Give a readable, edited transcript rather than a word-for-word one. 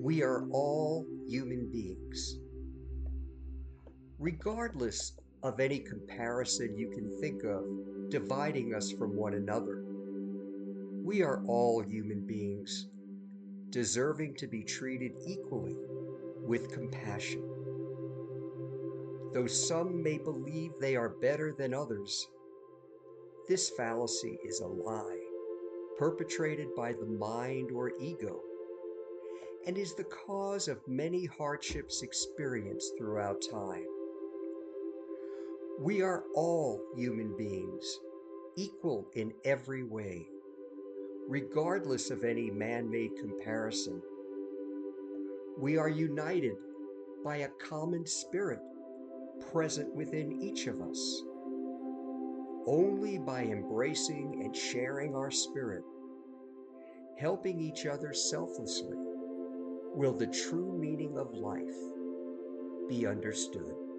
We are all human beings. Regardless of any comparison you can think of dividing us from one another, we are all human beings, deserving to be treated equally with compassion. Though some may believe they are better than others, this fallacy is a lie perpetrated by the mind or ego and is the cause of many hardships experienced throughout time. We are all human beings, equal in every way, regardless of any man-made comparison. We are united by a common spirit present within each of us. Only by embracing and sharing our spirit, helping each other selflessly, will the true meaning of life be understood.